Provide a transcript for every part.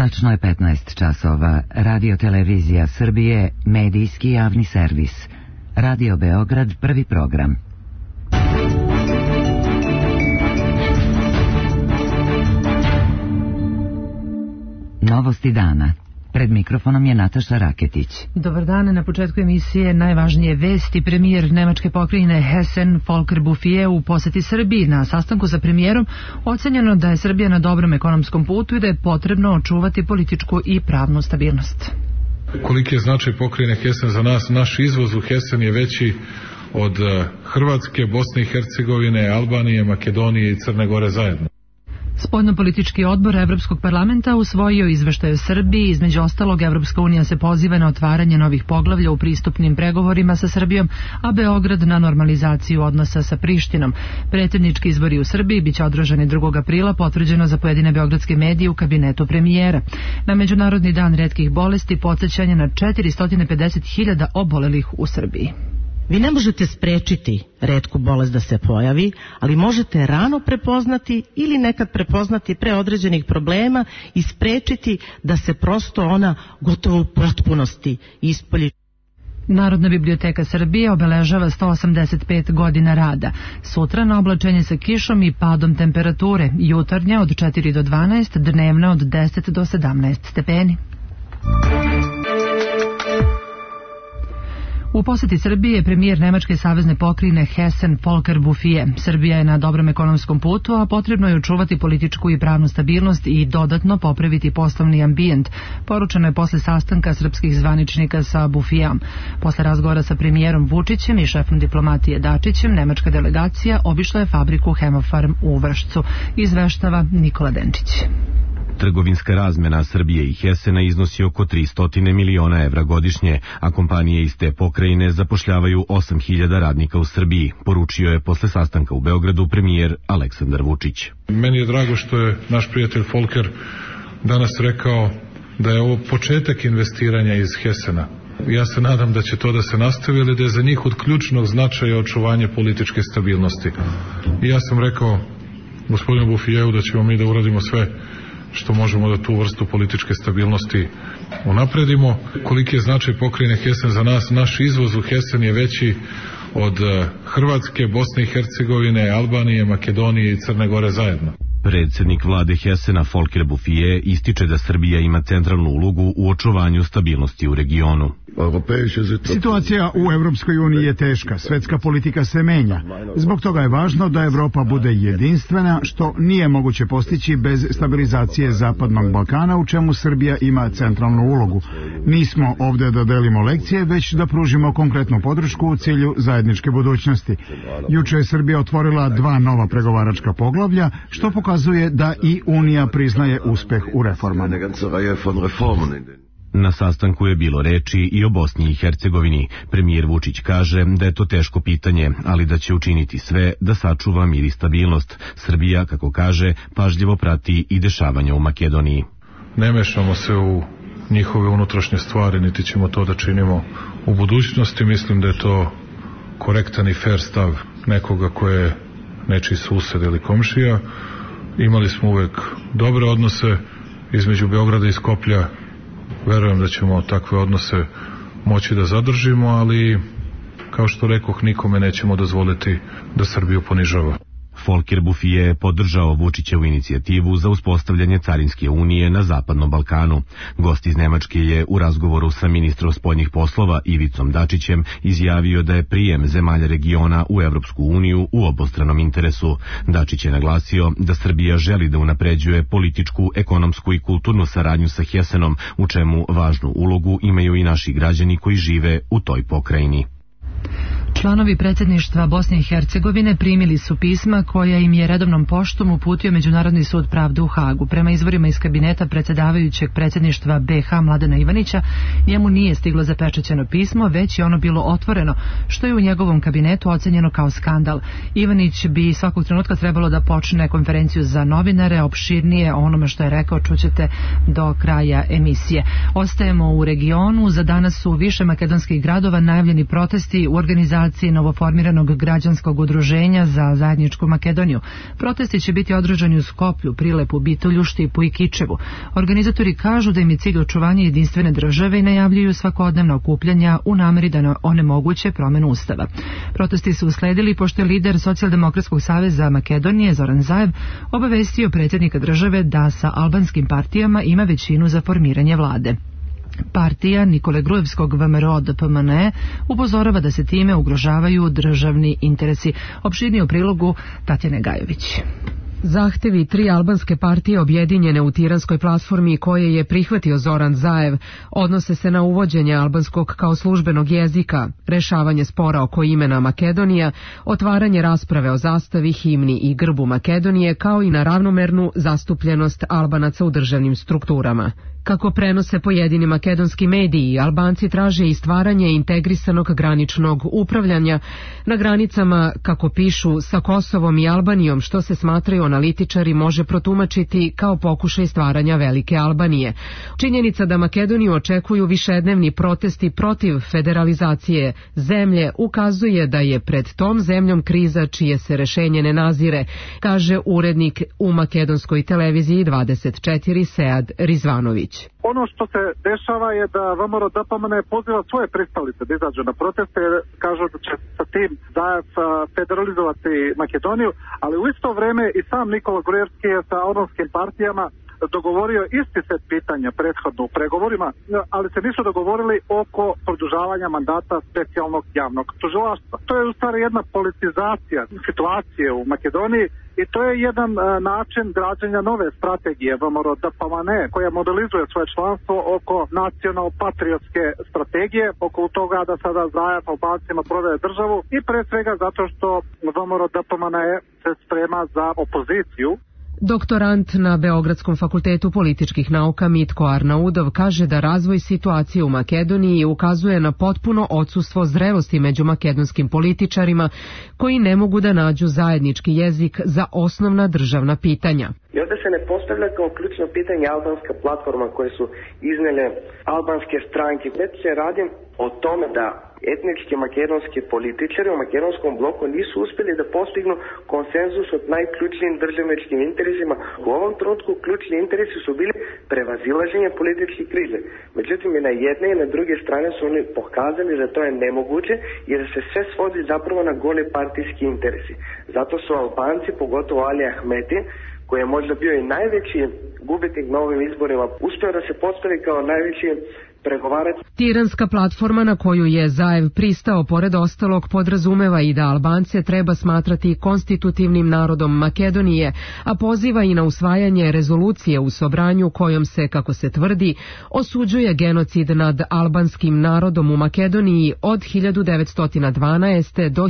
Tačno je 15 časova. Radio Televizija Srbije, medijski javni servis. Radio Beograd, prvi program. Novosti dana. Pred mikrofonom je Nataša Raketić. Dobar dan, na početku emisije najvažnije vesti. Premijer Nemačke pokrajine Hessen Volker Bouffier u poseti Srbiji. Na sastanku sa premijerom ocenjeno da je Srbija na dobrom ekonomskom putu i da je potrebno očuvati političku i pravnu stabilnost. Koliki je značaj pokrajine Hessen za nas? Naš izvoz u Hessen je veći od Hrvatske, Bosne i Hercegovine, Albanije, Makedonije i Crne Gore zajedno. Spoljnopolitički odbor Evropskog parlamenta usvojio izveštaj o Srbiji. Između ostalog, Evropska unija se poziva na otvaranje novih poglavlja u pristupnim pregovorima sa Srbijom, a Beograd na normalizaciju odnosa sa Prištinom. Predsjednički izbori u Srbiji biće održani 2. aprila, potvrđeno za pojedine beogradske medije u kabinetu premijera. Na Međunarodni dan retkih bolesti podsjećanje na 450.000 obolelih u Srbiji. Vi ne možete sprečiti retku bolest da se pojavi, ali možete rano prepoznati ili nekad prepoznati pre određenih problema i sprečiti da se prosto ona gotovo u potpunosti ispolji. Narodna biblioteka Srbije obeležava 185 godina rada. Sutra na oblačenje sa kišom i padom temperature, jutarnja od 4 do 12, dnevna od 10 do 17 stepeni. U poseti Srbije je premijer Nemačke savezne pokrajine Hessen Volker Bouffier. Srbija je na dobrom ekonomskom putu, a potrebno je očuvati političku i pravnu stabilnost i dodatno popraviti poslovni ambijent. Poručeno je posle sastanka srpskih zvaničnika sa Bouffierom. Posle razgovora sa premijerom Vučićem i šefom diplomatije Dačićem, nemačka delegacija obišla je fabriku Hemofarm u Vršcu. Izveštava Nikola Denčić. Trgovinska razmena Srbije i Hessena iznosi oko 300 miliona evra godišnje, a kompanije iz te pokrajine zapošljavaju 8.000 radnika u Srbiji, poručio je posle sastanka u Beogradu premijer Aleksandar Vučić. Meni je drago što je naš prijatelj Volker danas rekao da je ovo početak investiranja iz Hessena. Ja se nadam da će to da se nastavi, ali da je za njih od ključnog značaja očuvanje političke stabilnosti. I ja sam rekao gospodinu Bouffieru da ćemo mi da uradimo sve što možemo da tu vrstu političke stabilnosti unapredimo. Koliki je značaj pokrajine Hessen za nas? Naš izvoz u Hessen je veći od Hrvatske, Bosne i Hercegovine, Albanije, Makedonije i Crne Gore zajedno. Predsjednik vlade Hessena Volker Bouffier ističe da Srbija ima centralnu ulogu u očuvanju stabilnosti u regionu. Situacija u Evropskoj uniji je teška, svetska politika se menja. Zbog toga je važno da Evropa bude jedinstvena, što nije moguće postići bez stabilizacije Zapadnog Balkana, u čemu Srbija ima centralnu ulogu. Nismo ovdje da delimo lekcije, već da pružimo konkretnu podršku u cilju zajedničke budućnosti. Juče je Srbija otvorila 2 nova pregovaračka poglavlja, što pokazuje da i Unija priznaje uspeh u reformama. Na sastanku je bilo reči i o Bosni i Hercegovini. Premijer Vučić kaže da je to teško pitanje, ali da će učiniti sve da sačuva mir i stabilnost. Srbija, kako kaže, pažljivo prati i dešavanja u Makedoniji. Ne mešamo se u njihove unutrašnje stvari, niti ćemo to da činimo u budućnosti. Mislim da je to korektan i fair stav nekoga ko je nečiji sused ili komšija. Imali smo uvek dobre odnose između Beograda i Skoplja. Verujem da ćemo takve odnose moći da zadržimo, ali kao što rekoh, nikome nećemo dozvoliti da Srbiju ponižava. Volker Bouffier je podržao Vučićevu inicijativu za uspostavljanje carinske unije na Zapadnom Balkanu. Gost iz Nemačke je u razgovoru sa ministrom spoljnih poslova Ivicom Dačićem izjavio da je prijem zemalja regiona u Evropsku uniju u obostranom interesu. Dačić je naglasio da Srbija želi da unapređuje političku, ekonomsku i kulturnu saradnju sa Hessenom, u čemu važnu ulogu imaju i naši građani koji žive u toj pokrajini. Članovi predsjedništva Bosne i Hercegovine primili su pisma koja im je redovnom poštom uputio Međunarodni sud pravde u Hagu. Prema izvorima iz kabineta predsjedavajućeg predsjedništva BiH Mladena Ivanića, njemu nije stiglo zapečaćeno pismo, već je ono bilo otvoreno, što je u njegovom kabinetu ocenjeno kao skandal. Ivanić bi svakog trenutka trebalo da počne konferenciju za novinare, opširnije o onome što je rekao čućete do kraja emisije. Ostajemo u regionu, za danas su u više makedonskih gradova najavljeni protesti u organizaciji organizaciji novoformiranog građanskog udruženja za zajedničku Makedoniju. Protesti će biti održani u Skoplju, Prilepu, Bitolju, Štipu i Kičevu. Organizatori kažu da im je cilj očuvanje jedinstvene države i najavljuju svakodnevna okupljanja u nameri da onemoguće promenu ustava. Protesti su usledili pošto je lider Socijaldemokratskog saveza Makedonije Zoran Zaev obavestio predsjednika države da sa albanskim partijama ima većinu za formiranje vlade. Partija Nikole Grujevskog VMRO DPMNE upozorava da se time ugrožavaju državni interesi. Opširnije u prilogu Tatjane Gajović. Zahtevi 3 albanske partije objedinjene u Tiranskoj platformi koje je prihvatio Zoran Zaev odnose se na uvođenje albanskog kao službenog jezika, rešavanje spora oko imena Makedonija, otvaranje rasprave o zastavi, himni i grbu Makedonije, kao i na ravnomernu zastupljenost Albanaca u državnim strukturama. Kako prenose pojedini makedonski mediji, Albanci traže i stvaranje integrisanog graničnog upravljanja na granicama, kako pišu, sa Kosovom i Albanijom, što se smatraju analitičari može protumačiti kao pokušaj stvaranja velike Albanije. Činjenica da Makedoniju očekuju višednevni protesti protiv federalizacije zemlje ukazuje da je pred tom zemljom kriza čije se rešenje ne nazire, kaže urednik u makedonskoj televiziji 24 Sead Rizvanović. Ono što se dešava je da VMRO DPMNE poziva svoje pristalice da izađu na proteste, kažu da će sa tim Zaev federalizovati Makedoniju, ali u isto vreme i sam Nikola Grujevski je sa albanskim partijama dogovorio isti set pitanja prethodno u pregovorima, ali se nisu dogovorili oko produžavanja mandata specijalnog javnog tužilaštva. To je u stvari jedna politizacija situacije u Makedoniji i to je jedan način građenja nove strategije VMRO DPMNE koja modelizuje svoje članstvo oko nacional-patriotske strategije, oko toga da sada Zaev Albancima prodaje državu i pre svega zato što VMRO DPMNE se sprema za opoziciju. Doktorant na Beogradskom fakultetu političkih nauka Mitko Arnaudov kaže da razvoj situacije u Makedoniji ukazuje na potpuno odsustvo zrelosti među makedonskim političarima koji ne mogu da nađu zajednički jezik za osnovna državna pitanja. I ovdje se ne postavlja kao ključno pitanje albanska platforma koje su iznele albanske stranke. Već se radi o tome da etnički makedonski političari u makedonskom bloku nisu uspjeli da postignu konsenzus od najključnijim državničkim interesima. U ovom trenutku ključni interesi su bili prevazilaženje političke krize. Međutim, i na jedne i na druge strane su oni pokazali da to je nemoguće jer se sve svodi zapravo na gole partijski interesi. Zato su Albanci, pogotovo Ali Ahmeti, koji je možda bio i najveći gubitnik na ovim izborima, uspio da se postavi kao najveći pregovarac. Tiranska platforma na koju je Zaev pristao pored ostalog podrazumeva i da Albance treba smatrati konstitutivnim narodom Makedonije, a poziva i na usvajanje rezolucije u Sobranju kojom se, kako se tvrdi, osuđuje genocid nad albanskim narodom u Makedoniji od 1912. do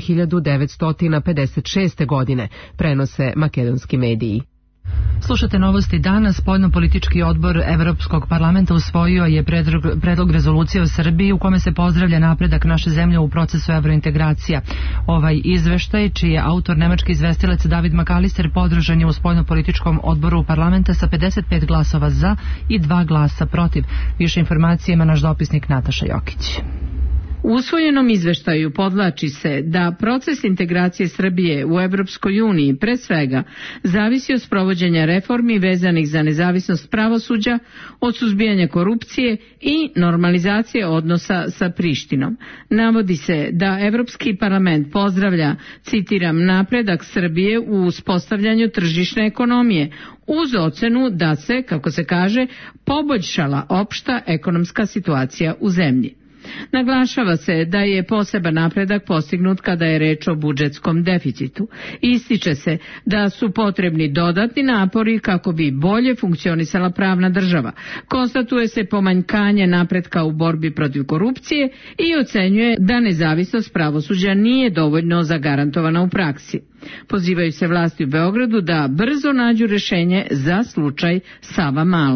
1956. godine, prenose makedonski mediji. Slušate novosti danas. Spoljno-politički odbor Evropskog parlamenta usvojio je predlog rezolucije o Srbiji u kome se pozdravlja napredak naše zemlje u procesu evrointegracija. Ovaj izveštaj, čiji je autor nemački izvestilac David McAllister, podržan je u spoljno-političkom odboru parlamenta sa 55 glasova za i 2 glasa protiv. Više informacije ima naš dopisnik Nataša Jokić. U usvojenom izveštaju podvlači se da proces integracije Srbije u Evropskoj uniji pre svega zavisi od sprovođenja reformi vezanih za nezavisnost pravosuđa, od suzbijanja korupcije i normalizacije odnosa sa Prištinom. Navodi se da Evropski parlament pozdravlja, citiram, napredak Srbije u uspostavljanju tržišne ekonomije, uz ocenu da se, kako se kaže, poboljšala opšta ekonomska situacija u zemlji. Naglašava se da je poseban napredak postignut kada je reč o budžetskom deficitu. Ističe se da su potrebni dodatni napori kako bi bolje funkcionisala pravna država. Konstatuje se pomanjkanje napretka u borbi protiv korupcije i ocenjuje da nezavisnost pravosuđa nije dovoljno zagarantovana u praksi. Pozivaju se vlasti u Beogradu da brzo nađu rešenje za slučaj Savamala.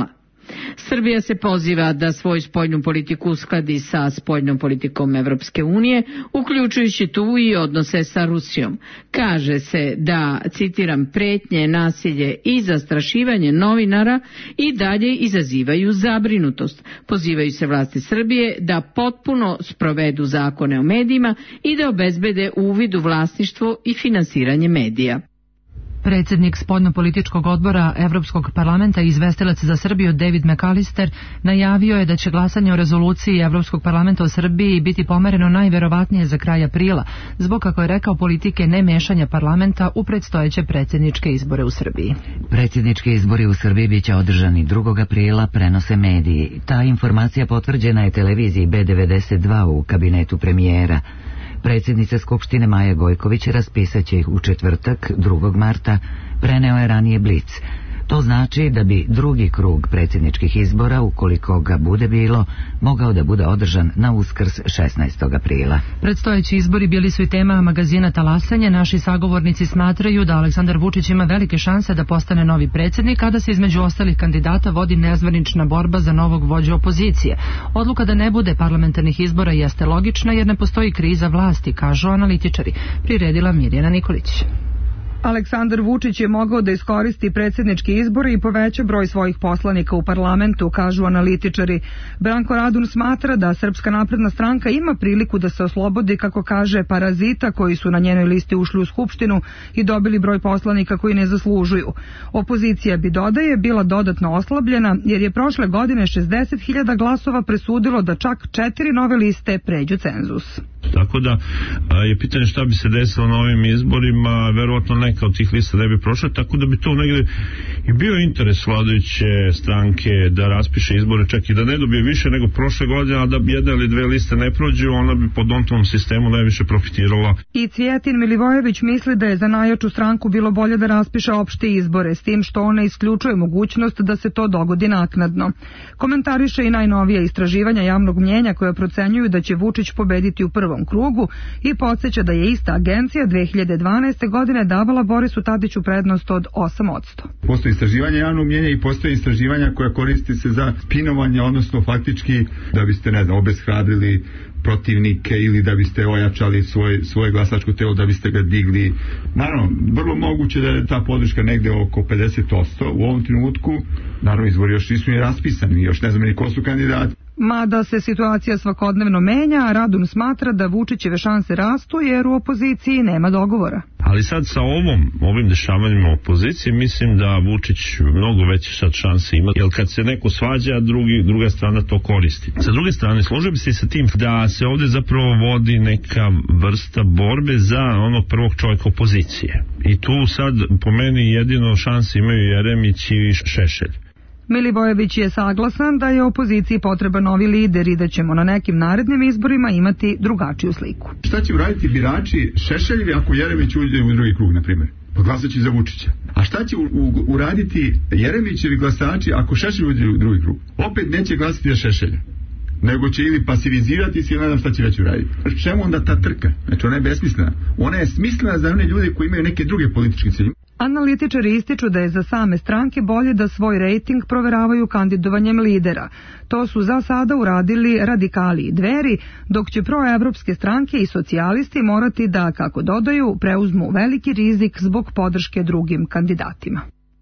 Srbija se poziva da svoju spoljnu politiku uskladi sa spoljnom politikom Evropske unije, uključujući tu i odnose sa Rusijom. Kaže se da, citiram, pretnje, nasilje i zastrašivanje novinara i dalje izazivaju zabrinutost. Pozivaju se vlasti Srbije da potpuno sprovedu zakone o medijima i da obezbede uvid u vlasništvo i finansiranje medija. Predsjednik spoljnopolitičkog odbora Evropskog parlamenta i izvestilac za Srbiju David McAllister najavio je da će glasanje o rezoluciji Evropskog parlamenta o Srbiji biti pomereno najverovatnije za kraj aprila, zbog, kako je rekao, politike nemešanja parlamenta u predstojeće predsjedničke izbore u Srbiji. Predsjednički izbori u Srbiji biće održani 2. aprila, prenose mediji. Ta informacija potvrđena je televiziji B92 u kabinetu premijera. Predsjednica Skupštine Maja Gojković raspisat će ih u četvrtak, 2. marta, preneo je ranije Blic. To znači da bi drugi krug predsjedničkih izbora, ukoliko ga bude bilo, mogao da bude održan na Uskrs 16. aprila. Predstojeći izbori bili su i tema magazina Talasanje. Naši sagovornici smatraju da Aleksandar Vučić ima velike šanse da postane novi predsjednik, a da se između ostalih kandidata vodi nezvanična borba za novog vođu opozicije. Odluka da ne bude parlamentarnih izbora jeste logična jer ne postoji kriza vlasti, kažu analitičari. Priredila Mirjana Nikolić. Aleksandar Vučić je mogao da iskoristi predsjednički izbore i poveća broj svojih poslanika u parlamentu, kažu analitičari. Branko Radun smatra da Srpska napredna stranka ima priliku da se oslobodi, kako kaže, parazita koji su na njenoj listi ušli u Skupštinu i dobili broj poslanika koji ne zaslužuju. Opozicija bi, dodaje, bila dodatno oslabljena jer je prošle godine 60.000 glasova presudilo da čak 4 nove liste pređu cenzus. Tako da je pitanje šta bi se desilo na ovim izborima, verovatno neka od tih lista ne bi prošla, tako da bi to negdje i bio interes vladajuće stranke da raspiše izbore, čak i da ne dobije više nego prošle godine, a da jedna ili dve liste ne prođu, ona bi po Dontovom sistemu najviše profitirala. I Cvijetin Milivojević misli da je za najjaču stranku bilo bolje da raspiše opšte izbore, s tim što ona isključuje mogućnost da se to dogodi naknadno. Komentariše i najnovija istraživanja javnog mnjenja koja procenjuju da će Vučić pobediti u prvom krugu i podsjeća da je ista agencija 2012. godine davala Borisu Tadiću prednost od 8%. Postoje istraživanja javnog mnjenja i postoje istraživanja koja koristi se za spinovanje, odnosno faktički da biste, ne znam, obeshrabrili protivnike ili da biste ojačali svoje glasačko telo, da biste ga digli. Naravno, vrlo moguće da je ta podrška negde oko 50%. U ovom trenutku, naravno, izbori još nisu ni raspisani, još ne znam ni ko su kandidati. Mada se situacija svakodnevno menja, Radun smatra da Vučićeve šanse rastu jer u opoziciji nema dogovora. Ali sad sa ovim dešavanjima opozicije mislim da Vučić mnogo veće sad šanse ima, jer kad se neko svađa, druga strana to koristi. Sa druge strane, složio bi se sa tim da se ovdje zapravo vodi neka vrsta borbe za onog prvog čovjeka opozicije. I tu sad po meni jedino šanse imaju Jeremić i Šešelj. Milivojević je saglasan da je opoziciji potreban novi lider i da ćemo na nekim narednim izborima imati drugačiju sliku. Šta će uraditi birači Šešeljevi ako Jeremić uđe u drugi krug, na primjer? Pa glasat će za Vučića. A šta će uraditi Jeremićevi glasači ako Šešelj uđe u drugi krug? Opet neće glasati za Šešelja, nego će ili pasivizirati se ili ne znam šta će već uraditi. Čemu onda ta trka? Znači ona je besmislena. Ona je smislena za one ljude koji imaju neke druge političke cilje. Analitičari ističu da je za same stranke bolje da svoj rejting proveravaju kandidovanjem lidera. To su za sada uradili radikali i Dveri, dok će proevropske stranke i socijalisti morati da, kako dodaju, preuzmu veliki rizik zbog podrške drugim kandidatima.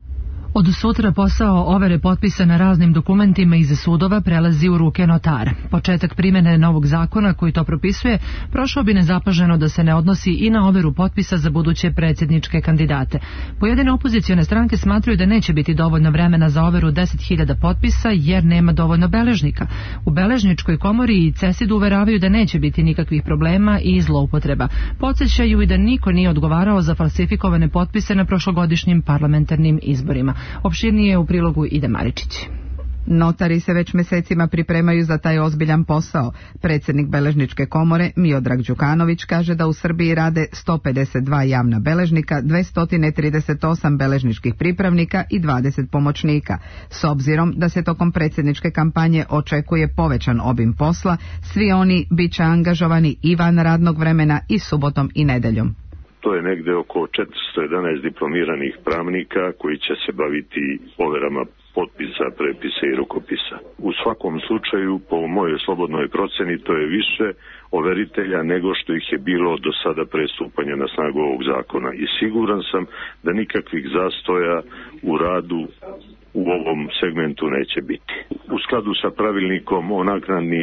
Od sutra posao overe potpisa na raznim dokumentima iz sudova prelazi u ruke notara. Početak primjene novog zakona koji to propisuje prošao bi nezapaženo da se ne odnosi i na overu potpisa za buduće predsjedničke kandidate. Pojedine opozicione stranke smatraju da neće biti dovoljno vremena za overu 10.000 potpisa jer nema dovoljno beležnika. U Beležničkoj komori i CESID-u uveravaju da neće biti nikakvih problema i zloupotreba. Podsjećaju i da niko nije odgovarao za falsifikovane potpise na prošlogodišnjim parlamentarnim izborima. Opširnije u prilogu Ide Maričić. Notari se već mjesecima pripremaju za taj ozbiljan posao. Predsjednik Beležničke komore Miodrag Đukanović kaže da u Srbiji rade 152 javna beležnika, 238 beležničkih pripravnika i 20 pomoćnika. S obzirom da se tokom predsjedničke kampanje očekuje povećan obim posla, svi oni bit će angažovani i van radnog vremena i subotom i nedeljom. To je negde oko 411 diplomiranih pravnika koji će se baviti overama potpisa, prepisa i rukopisa. U svakom slučaju, po mojoj slobodnoj proceni, to je više overitelja nego što ih je bilo do sada pre stupanja na snagu ovog zakona. I siguran sam da nikakvih zastoja u radu u ovom segmentu neće biti. U skladu sa pravilnikom o naknadi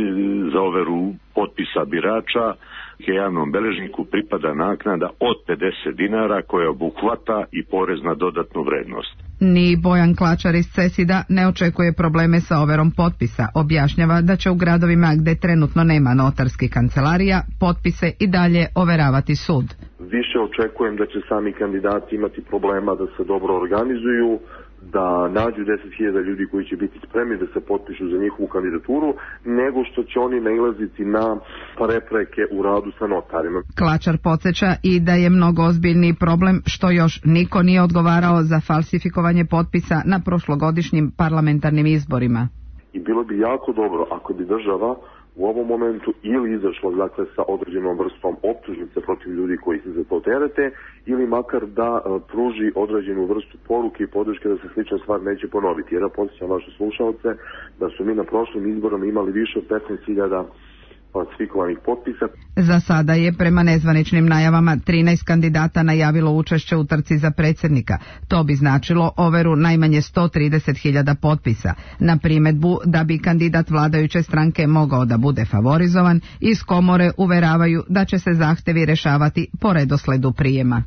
za overu potpisa birača, javnom beležniku pripada naknada od 50 dinara koja obuhvata i porez na dodatnu vrednost. Ni Bojan Klačar iz CESID-a ne očekuje probleme sa overom potpisa. Objašnjava da će u gradovima gde trenutno nema notarskih kancelarija potpise i dalje overavati sud. Više očekujem da će sami kandidati imati problema da se dobro organizuju, da nađu 10.000 ljudi koji će biti spremni da se potpišu za njihovu kandidaturu, nego što će oni nailaziti na prepreke u radu sa notarima. Klačar podsjeća i da je mnogo ozbiljniji problem što još niko nije odgovarao za falsifikovanje potpisa na prošlogodišnjim parlamentarnim izborima. I bilo bi jako dobro ako bi država u ovom momentu ili izašla dakle sa određenom vrstom optužnice protiv ljudi koji se za to terete, ili makar da pruži određenu vrstu poruke i podrške da se slična stvar neće ponoviti. Jer ja podsjećam vaše slušalce da su mi na prošlim izborima imali više od 15.000 falsifikovanih potpisa. Za sada je prema nezvaničnim najavama 13 kandidata najavilo učešće u trci za predsjednika. To bi značilo overu najmanje 130.000 potpisa. Na primedbu da bi kandidat vladajuće stranke mogao da bude favorizovan, iz komore uveravaju da će se zahtevi rešavati po redosledu prijema.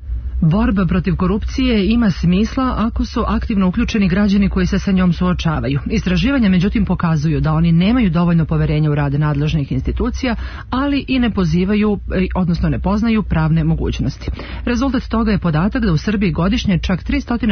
Borba protiv korupcije ima smisla ako su aktivno uključeni građani koji se sa njom suočavaju. Istraživanja međutim pokazuju da oni nemaju dovoljno poverenja u rad nadležnih institucija, ali i ne pozivaju, odnosno ne poznaju pravne mogućnosti. Rezultat toga je podatak da u Srbiji godišnje čak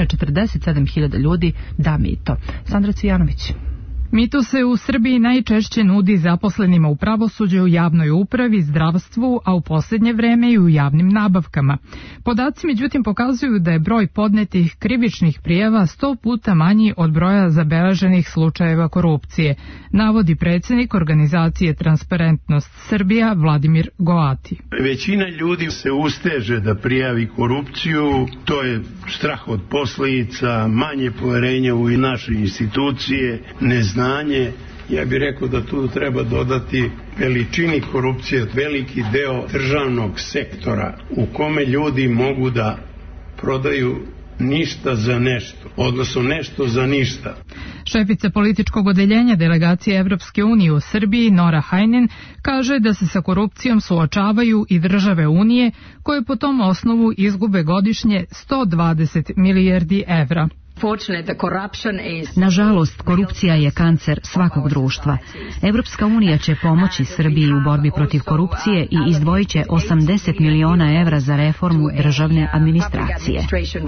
347.000 ljudi da mito. Sandra Cvijanović. Mito se u Srbiji najčešće nudi zaposlenima u pravosuđu, javnoj upravi, zdravstvu, a u posljednje vreme i u javnim nabavkama. Podaci međutim pokazuju da je broj podnetih krivičnih prijava 100 puta manji od broja zabeleženih slučajeva korupcije, navodi predsjednik organizacije Transparentnost Srbija Vladimir Goati. Većina ljudi se usteže da prijavi korupciju, to je strah od posljedica, manje poverenja u naše institucije, neznanje. Ja bih rekao da tu treba dodati veličini korupcije, veliki deo državnog sektora u kome ljudi mogu da prodaju ništa za nešto, odnosno nešto za ništa. Šefica političkog odeljenja delegacije Evropske unije u Srbiji, Nora Hajnen, kaže da se sa korupcijom suočavaju i države Unije koje po tom osnovu izgube godišnje 120 milijardi evra. Nažalost, korupcija je kancer svakog društva. Evropska unija će pomoći Srbiji u borbi protiv korupcije i izdvojit će 80 miliona evra za reformu državne administracije.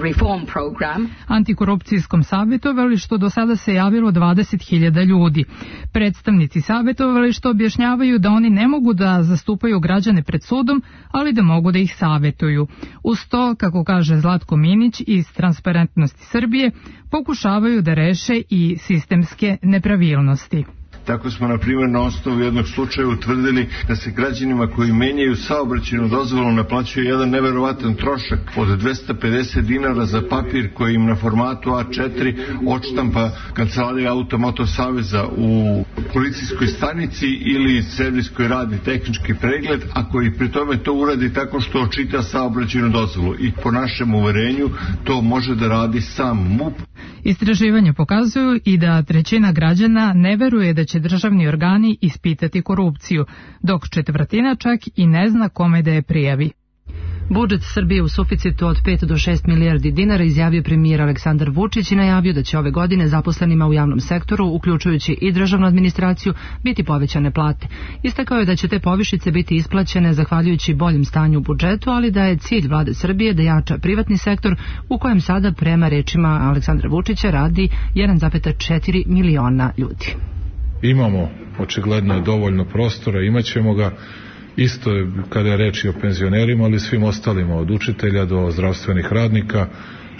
Antikorupcijskom savjetovalištu do sada se javilo 20.000 ljudi. Predstavnici savjetovališta objašnjavaju da oni ne mogu da zastupaju građane pred sudom, ali da mogu da ih savjetuju. Uz to, kako kaže Zlatko Minić iz Transparentnosti Srbije, pokušavaju da reše i sistemske nepravilnosti. Tako smo, na primjer, na osnovu jednog slučaja utvrdili da se građanima koji menjaju saobraćajnu dozvolu naplaćuje jedan neverovatan trošak od 250 dinara za papir koji im na formatu A4 odštampa Kancelarija Automoto Saveza u policijskoj stanici ili servis koji radi tehnički pregled, a koji pri tome to uradi tako što očita saobraćajnu dozvolu. I po našem uverenju to može da radi sam MUP. Istraživanja pokazuju i da trećina građana ne veruje da će državni organi ispitati korupciju, dok četvrtina čak i ne zna kome da je prijavi. Budžet Srbije u suficitu od 5 do 6 milijardi dinara izjavio premijer Aleksandar Vučić i najavio da će ove godine zaposlenima u javnom sektoru, uključujući i državnu administraciju, biti povećane plate. Istakao je da će te povišice biti isplaćene zahvaljujući boljem stanju u budžetu, ali da je cilj vlade Srbije da jača privatni sektor u kojem sada, prema rečima Aleksandra Vučića, radi 1,4 miliona ljudi. Imamo očigledno dovoljno prostora, imaćemo ga. Isto je kada je reč i o penzionerima, ali svim ostalima, od učitelja do zdravstvenih radnika.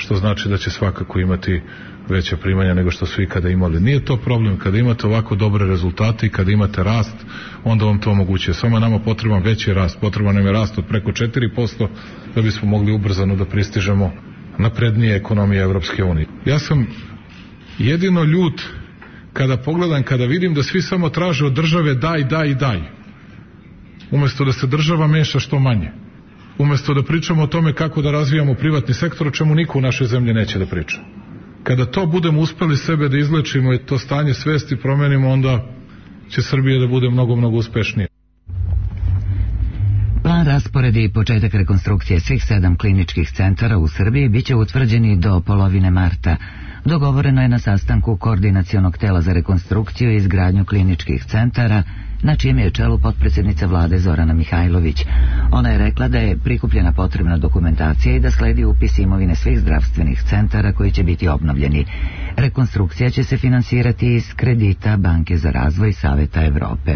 što znači da će svakako imati veća primanja nego što su ikada imali. Nije to problem, kada imate ovako dobre rezultate i kada imate rast, onda vam to omogućuje. Samo nama potreban veći rast, potreban nam je rast od preko 4% da bismo mogli ubrzano da pristižemo naprednije ekonomije Evropske unije. Ja sam jedino ljut kada pogledam, kada vidim da svi samo traže od države daj, daj i daj. Umesto da se država meša što manje. Umesto da pričamo o tome kako da razvijamo privatni sektor, o čemu niko u našoj zemlji neće da priča. Kada to budemo uspeli sebe da izlečimo i to stanje svesti promenimo, onda će Srbija da bude mnogo, mnogo uspešnija. Plan rasporedi i početak rekonstrukcije svih 7 kliničkih centara u Srbiji biće utvrđeni do polovine marta. Dogovoreno je na sastanku Koordinacionog tela za rekonstrukciju i izgradnju kliničkih centara, na čijem je čelu potpredsjednica vlade Zorana Mihajlović. Ona je rekla da je prikupljena potrebna dokumentacija i da sledi upis imovine svih zdravstvenih centara koji će biti obnovljeni. Rekonstrukcija će se finansirati iz kredita Banke za razvoj Saveta Evrope.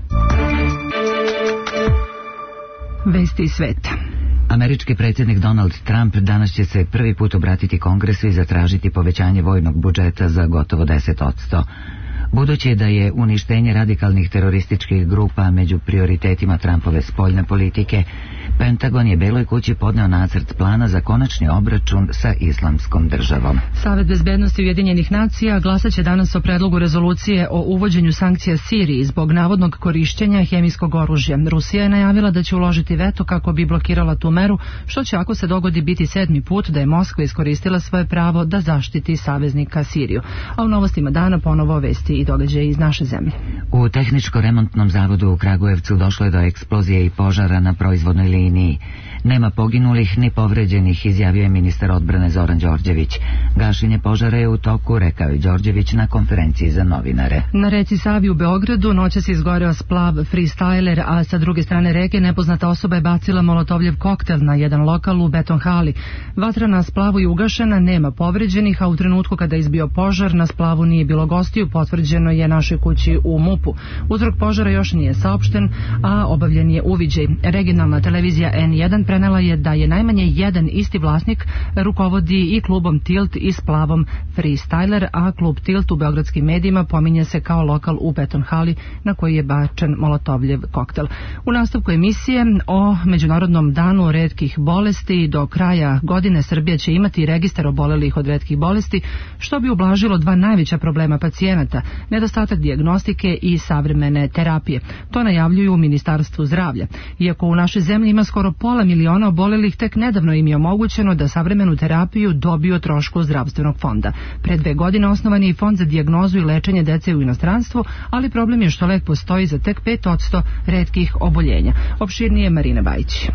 Vesti iz sveta. Američki predsjednik Donald Trump danas će se prvi put obratiti Kongresu i zatražiti povećanje vojnog budžeta za gotovo 10%. Budući da je uništenje radikalnih terorističkih grupa među prioritetima Trumpove spoljne politike, Pentagon je Beloj kući podneo nacrt plana za konačni obračun sa Islamskom državom. Savet bezbednosti Ujedinjenih nacija glasat će danas o predlogu rezolucije o uvođenju sankcija Siriji zbog navodnog korišćenja hemijskog oružja. Rusija je najavila da će uložiti veto kako bi blokirala tu meru, što će ako se dogodi biti 7. put da je Moskva iskoristila svoje pravo da zaštiti saveznika Siriju. A u novostima dana ponovo vesti i događaje iz naše zemlje. U tehničko-remontnom zavodu u Kragujevcu došlo je do eksplozije i požara na proizvodnoj liniji. Nema poginulih ni povređenih, izjavio je ministar odbrane Zoran Đorđević. Gašenje požara je u toku, rekao je Đorđević na konferenciji za novinare. Na reci Savi u Beogradu noćas izgoreo splav freestyler, a sa druge strane reke nepoznata osoba je bacila molotovljev koktel na jedan lokal u beton hali. Vatra na splavu je ugašena, nema povređenih, a u trenutku kada je izbio požar na splavu nije bilo gostiju, potvrđeno je našoj kući u MUP-u. Uzrok požara još nije saopšten, a obavljen je uviđaj. Regionalna televizija N1 prenela je da je najmanje jedan isti vlasnik rukovodi i klubom Tilt i splavom Freestyler, a klub Tilt u beogradskim medijima pominje se kao lokal u beton hali na koji je bačen molotovljev koktel. U nastavku emisije o Međunarodnom danu retkih bolesti do kraja godine Srbija će imati registar obolelih od retkih bolesti, što bi ublažilo dva najveća problema pacijenata, nedostatak dijagnostike i savremene terapije. To najavljuju u Ministarstvu zdravlja. Iako u našoj zemlji ima skoro pola miliona obolelih, tek nedavno im je omogućeno da savremenu terapiju dobiju o trošku zdravstvenog fonda. Pre 2 godine osnovan je i fond za dijagnozu i lečenje dece u inostranstvu, ali problem je što lek postoji za tek 5% retkih oboljenja. Opširnije Marina Bajić.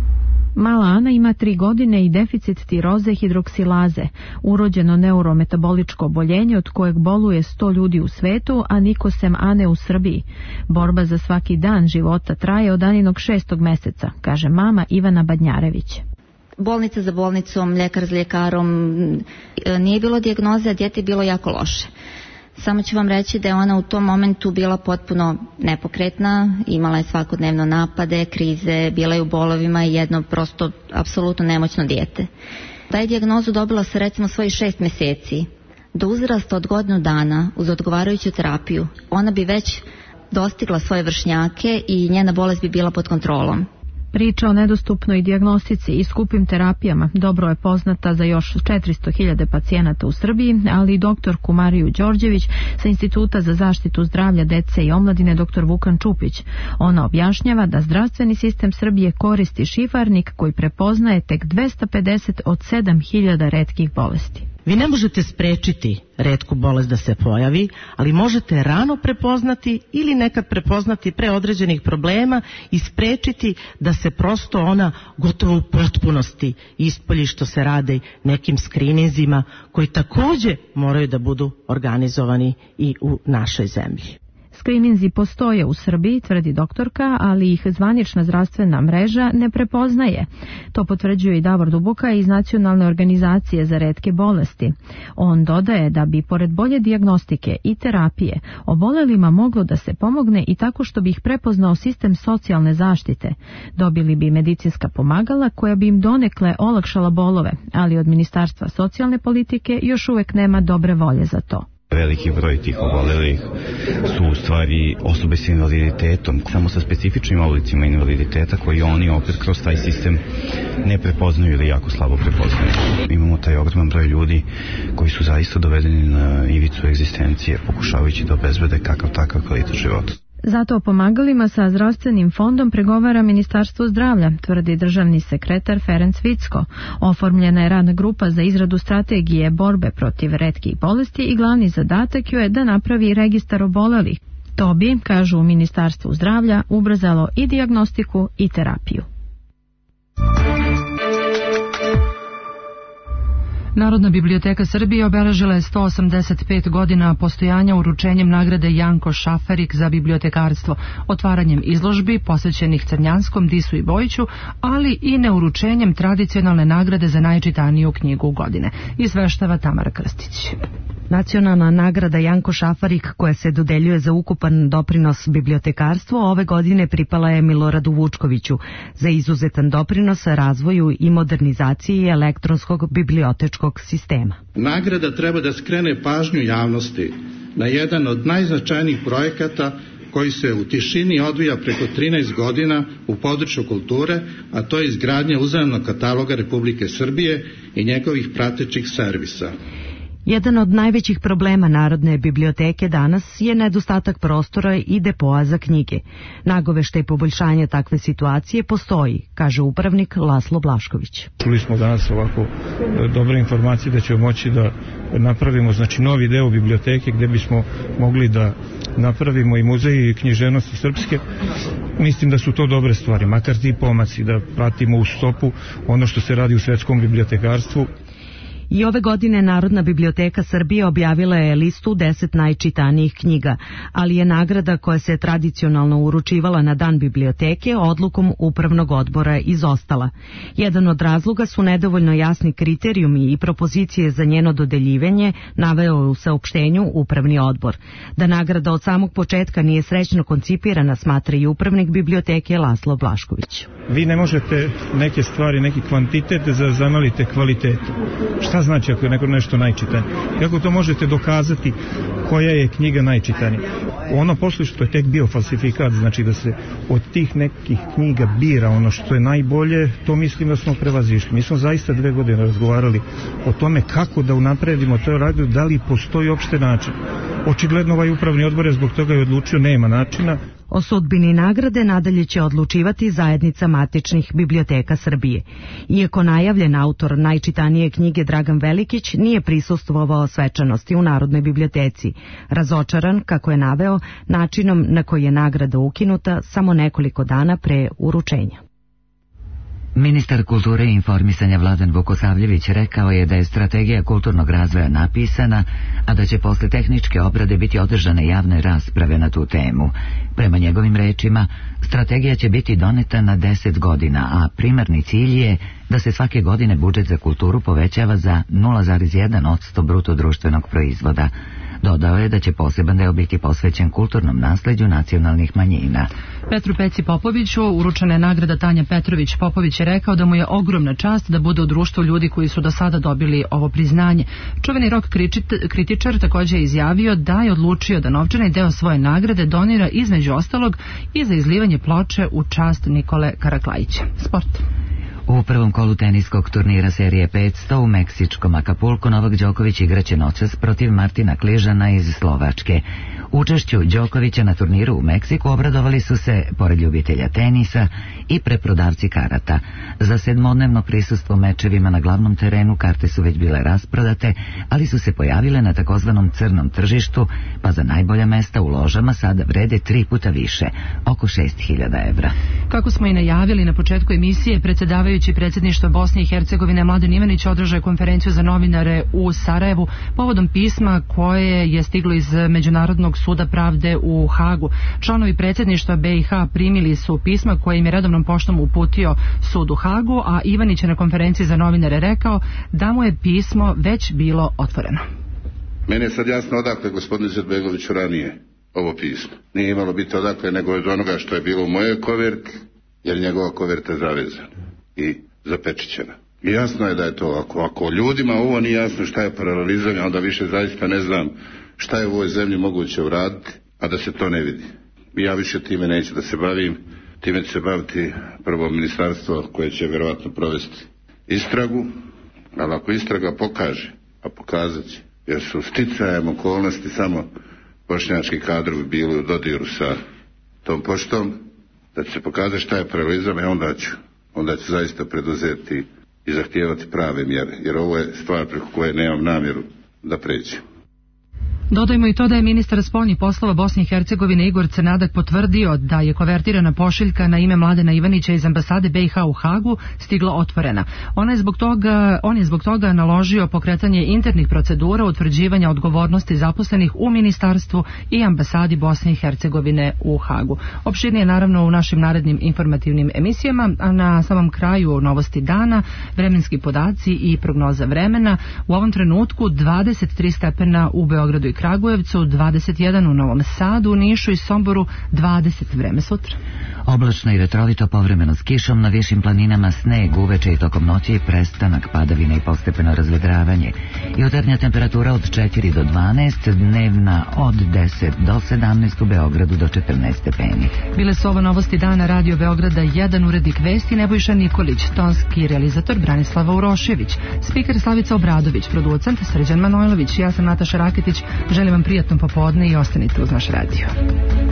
Mala Ana ima 3 godine i deficit tiroze hidroksilaze, urođeno neurometaboličko oboljenje od kojeg boluje 100 ljudi u svetu, a niko sem Ane u Srbiji. Borba za svaki dan života traje od Aninog 6. meseca, kaže mama Ivana Badnjarević. Bolnica za bolnicom, ljekar za ljekarom, nije bilo dijagnoze, a dijete je bilo jako loše. Samo ću vam reći da je ona u tom momentu bila potpuno nepokretna, imala je svakodnevno napade, krize, bila je u bolovima i jedno prosto apsolutno nemoćno dijete. Taj dijagnozu dobila se recimo svojih 6 mjeseci. Do uzrasta od godinu dana, uz odgovarajuću terapiju, ona bi već dostigla svoje vršnjake i njena bolest bi bila pod kontrolom. Priča o nedostupnoj dijagnostici i skupim terapijama dobro je poznata za još 400.000 pacijenata u Srbiji, ali i doktorku Mariju Đorđević sa Instituta za zaštitu zdravlja dece i omladine dr. Vukan Čupić. Ona objašnjava da zdravstveni sistem Srbije koristi šifarnik koji prepoznaje tek 250 od 7.000 retkih bolesti. Vi ne možete sprečiti retku bolest da se pojavi, ali možete rano prepoznati ili nekad prepoznati pre određenih problema i sprečiti da se prosto ona gotovo u potpunosti ispolji, što se rade nekim skrininzima koji također moraju da budu organizovani i u našoj zemlji. Skrininzi postoje u Srbiji, tvrdi doktorka, ali ih zvanična zdravstvena mreža ne prepoznaje. To potvrđuje i Davor Duboka iz Nacionalne organizacije za retke bolesti. On dodaje da bi pored bolje dijagnostike i terapije obolelima moglo da se pomogne i tako što bi ih prepoznao sistem socijalne zaštite. Dobili bi medicinska pomagala koja bi im donekle olakšala bolove, ali od Ministarstva socijalne politike još uvek nema dobre volje za to. Veliki broj tih obolelih su u stvari osobe s invaliditetom, samo sa specifičnim oblicima invaliditeta koji oni opet kroz taj sistem ne prepoznaju ili jako slabo prepoznaju. Imamo taj ogroman broj ljudi koji su zaista dovedeni na ivicu egzistencije pokušavajući da obezbede kakav takav kvalitet života. Zato o pomagalima sa zdravstvenim fondom pregovara Ministarstvo zdravlja, tvrdi državni sekretar Ferenc Vicko. Oformljena je radna grupa za izradu strategije borbe protiv retkih bolesti i glavni zadatak joj je da napravi registar obolelih. To bi, kažu u Ministarstvu zdravlja, ubrzalo i dijagnostiku i terapiju. Narodna biblioteka Srbije obeležila je 185 godina postojanja uručenjem nagrade Janko Šafarik za bibliotekarstvo, otvaranjem izložbi posvećenih Crnjanskom, Disu i Bojiću, ali i neuručenjem tradicionalne nagrade za najčitaniju knjigu godine. Izveštava Tamara Krstić. Nacionalna nagrada Janko Šafarik, koja se dodeljuje za ukupan doprinos bibliotekarstvu, ove godine pripala je Miloradu Vučkoviću za izuzetan doprinos razvoju i modernizaciji elektronskog bibliotečkog sistema. Nagrada treba da skrene pažnju javnosti na jedan od najznačajnijih projekata koji se u tišini odvija preko 13 godina u području kulture, a to je izgradnja uzajamnog kataloga Republike Srbije i njegovih pratećih servisa. Jedan od najvećih problema Narodne biblioteke danas je nedostatak prostora i depoa za knjige. Nagoveštaj poboljšanja takve situacije postoji, kaže upravnik Laslo Blašković. Čuli smo danas ovako dobre informacije da ćemo moći da napravimo novi deo biblioteke gde bismo mogli da napravimo i muzej i književnosti srpske. Mislim da su to dobre stvari, makar ti pomaci da pratimo u stopu ono što se radi u svetskom bibliotekarstvu. I ove godine Narodna biblioteka Srbije objavila je listu 10 najčitanijih knjiga, ali je nagrada koja se tradicionalno uručivala na dan biblioteke odlukom upravnog odbora izostala. Jedan od razloga su nedovoljno jasni kriterijumi i propozicije za njeno dodeljivanje, naveo u saopštenju upravni odbor. Da nagrada od samog početka nije srećno koncipirana, smatra i upravnik biblioteke Laslo Blašković. Vi ne možete neke stvari, neki kvantitet da zamalite kvalitetu. Šta znači ako je neko nešto najčitanije? Kako to možete dokazati koja je knjiga najčitanija? Ono posle što je tek bio falsifikat, znači da se od tih nekih knjiga bira ono što je najbolje, to mislim da smo prevazišli. Mi smo zaista 2 godine razgovarali o tome kako da unapredimo to radio, da li postoji opšte način. Očigledno ovaj upravni odbor je zbog toga i odlučio nema načina. O sudbini nagrade nadalje će odlučivati zajednica matičnih biblioteka Srbije. Iako najavljen autor najčitanije knjige Dragan Velikić nije prisustvovao svečanosti u Narodnoj biblioteci, razočaran, kako je naveo, načinom na koji je nagrada ukinuta samo nekoliko dana pre uručenja. Ministar kulture i informisanja Vladan Vukosavljević rekao je da je strategija kulturnog razvoja napisana, a da će posle tehničke obrade biti održane javne rasprave na tu temu. Prema njegovim rečima, strategija će biti doneta na 10 godina, a primarni cilj je da se svake godine budžet za kulturu povećava za 0,1% bruto društvenog proizvoda. Dodao je da će poseban deo biti posvećen kulturnom nasleđu nacionalnih manjina. Petru Peci Popoviću uručena je nagrada Tanja Petrović. Popović je rekao da mu je ogromna čast da bude u društvu ljudi koji su do sada dobili ovo priznanje. Čuveni rock kritičar također je izjavio da je odlučio da novčani deo svoje nagrade donira između ostalog i za izlivanje ploče u čast Nikole Karaklajića. Sport. U prvom kolu teniskog turnira serije 500 u meksičkom Acapulcu Novak Đoković igraće noćas protiv Martina Kližana iz Slovačke. Učešću Đokovića na turniru u Meksiku obradovali su se, pored ljubitelja tenisa, i preprodavci karata. Za 7-dnevno prisustvo mečevima na glavnom terenu karte su već bile rasprodate, ali su se pojavile na takozvanom crnom tržištu, pa za najbolja mesta u ložama sada vrede 3 puta više, oko 6.000 evra. Kako smo i najavili na početku emisije, predsjedavajući predsjedavajući predsjedništva Bosne i Hercegovine Mladen Ivanić održao je konferenciju za novinare u Sarajevu povodom pisma koje je stiglo iz Međunarodnog suda pravde u Hagu. Članovi predsjedništva BiH primili su pisma koje im je redovnom poštom uputio sud u Hagu, a Ivanić je na konferenciji za novinare rekao da mu je pismo već bilo otvoreno. Meni je sad jasno odakle gospodinu Izetbegoviću ranije ovo pismo. Nije imalo biti odakle nego od onoga što je bilo u mojoj koverti, jer njegova koverta je zavezana i zapečićena. I jasno je da je to, ako ljudima ovo nije jasno šta je paralelizam, onda više zaista ne znam šta je u ovoj zemlji moguće uraditi, a da se to ne vidi. I ja više time neću da se bavim, time će se baviti prvo ministarstvo koje će vjerovatno provesti istragu, ali ako istraga pokaže, a pokazat će, jer su sticajem okolnosti samo bošnjački kadrovi bili u dodiru sa tom poštom, da će se pokazati šta je paralelizam, onda ću zaista preduzeti i zahtijevati prave mjere, jer ovo je stvar preko koje nemam namjeru da pređem. Dodajmo i to da je ministar spoljnih poslova Bosne i Hercegovine Igor Crnadak potvrdio da je kovertirana pošiljka na ime Mladena Ivanića iz ambasade BiH u Hagu stigla otvorena. On je zbog toga naložio pokretanje internih procedura utvrđivanja odgovornosti zaposlenih u ministarstvu i ambasadi Bosne i Hercegovine u Hagu. Opširnije naravno u našim narednim informativnim emisijama, a na samom kraju novosti dana, vremenski podaci i prognoza vremena. U ovom trenutku 23 stepena u Beogradu i Kragujevcu, 21 u Novom Sadu, u Nišu i Somboru, 20 vreme sutra. Oblačno i vetrovito, povremeno s kišom, na višim planinama sneg uveče i tokom noći, prestanak padavina i postepeno razvedravanje. Jutarnja temperatura od 4 do 12, dnevna od 10 do 17, u Beogradu do 14 stepeni. Bile su ovo novosti dana Radio Beograda 1, urednik vesti Nebojša Nikolić, tonski realizator Branislava Urošević, spiker Slavica Obradović, producent Srđan Manojlović. Ja sam Nataša Raketić, želim vam prijatno popodne i ostanite uz naš radio.